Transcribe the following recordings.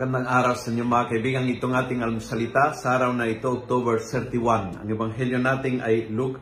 Magandang araw sa inyo mga kaibigan. Itong ating almusalita sa araw na ito, October 31. Ang ebanghelyo natin ay Luke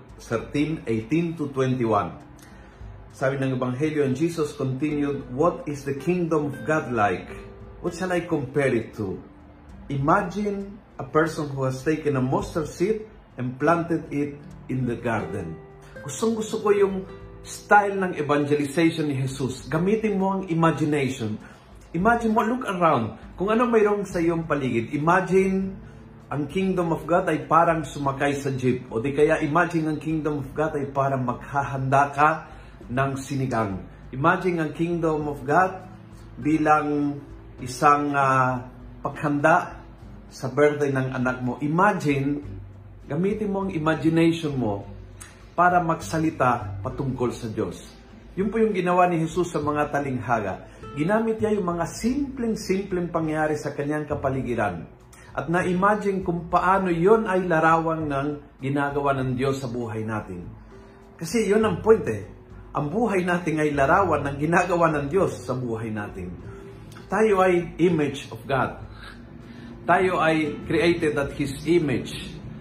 13:18-21. Sabi ng ebanghelyo, and Jesus continued, "What is the kingdom of God like? What shall I compare it to? Imagine a person who has taken a mustard seed and planted it in the garden." Gustong-gusto ko yung style ng evangelization ni Jesus. Gamitin mo ang imagination. Imagine mo, look around. Kung ano mayroong sa iyong paligid. Imagine ang kingdom of God ay parang sumakay sa jeep. O di kaya imagine ang kingdom of God ay parang maghahanda ka ng sinigang. Imagine ang kingdom of God bilang isang paghanda sa birthday ng anak mo. Imagine, gamitin mo ang imagination mo para magsalita patungkol sa Diyos. Yun po yung ginawa ni Jesus sa mga talinghaga. Ginamit niya yung mga simpleng pangyayari sa kanyang kapaligiran. At na-imagine kung paano yon ay larawan ng ginagawa ng Diyos sa buhay natin. Kasi yun ang point eh. Ang buhay natin ay larawan ng ginagawa ng Diyos sa buhay natin. Tayo ay image of God. Tayo ay created at His image.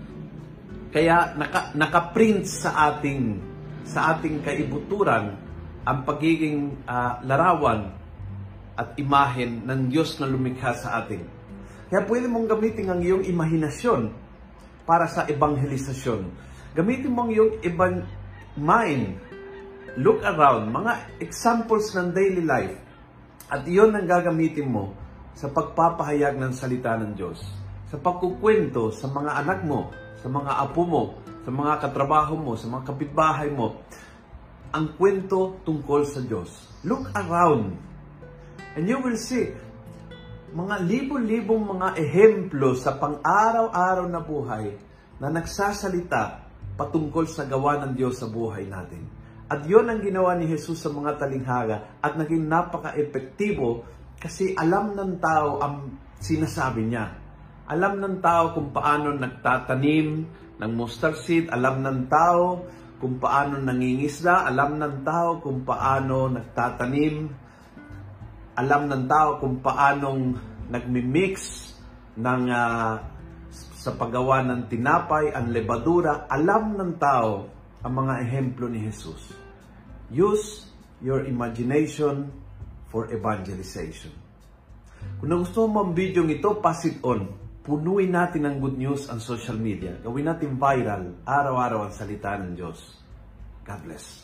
Kaya nakaprint sa ating kaibuturan ang pagiging larawan at imahen ng Diyos na lumikha sa atin. Kaya pwede mong gamitin ang iyong imahinasyon para sa evangelisasyon. Gamitin mo ang iyong mind. Look around, mga examples ng daily life. At iyon ang gagamitin mo sa pagpapahayag ng salita ng Diyos. Sa pagkukwento sa mga anak mo, sa mga apo mo, sa mga katrabaho mo, sa mga kapitbahay mo. Ang kwento tungkol sa Diyos. Look around. And you will see, mga libo-libong mga ehemplo sa pang-araw-araw na buhay na nagsasalita patungkol sa gawa ng Diyos sa buhay natin. At yon ang ginawa ni Jesus sa mga talinghaga at naging napaka-epektibo kasi alam ng tao ang sinasabi niya. Alam ng tao kung paano nagtatanim ng mustard seed, alam ng tao kung paano nangingisda, alam ng tao kung paano nagtatanim, alam ng tao kung paanong nagmimix ng sa paggawa ng tinapay, ang lebadura. Alam ng tao ang mga ehemplo ni Jesus. Use your imagination for evangelization. Kung gusto mo ang video ito, pass it on. Punuin natin ng good news ang social media. Gawin natin viral, araw-araw ang salita ng Diyos. God bless.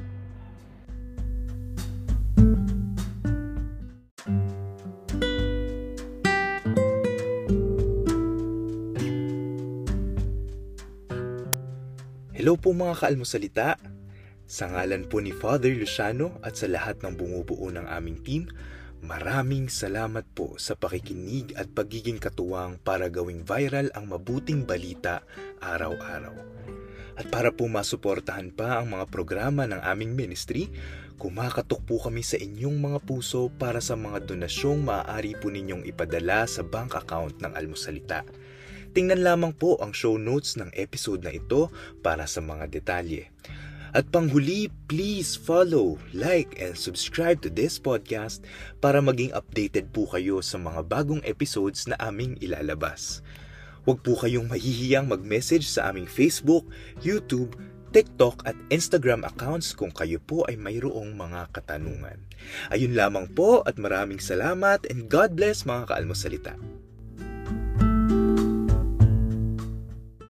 Hello po mga kaalmusalita. Sa ngalan po ni Father Luciano at sa lahat ng bumubuo ng aming team, maraming salamat po sa pakikinig at pagiging katuwang para gawing viral ang mabuting balita araw-araw. At para po masuportahan pa ang mga programa ng aming ministry, kumakatok po kami sa inyong mga puso para sa mga donasyong maaari po ninyong ipadala sa bank account ng Almusalita. Tingnan lamang po ang show notes ng episode na ito para sa mga detalye. At panghuli, please follow, like, and subscribe to this podcast para maging updated po kayo sa mga bagong episodes na aming ilalabas. Huwag po kayong mahihiyang mag-message sa aming Facebook, YouTube, TikTok at Instagram accounts kung kayo po ay mayroong mga katanungan. Ayun lamang po at maraming salamat and God bless mga kaalmusalita.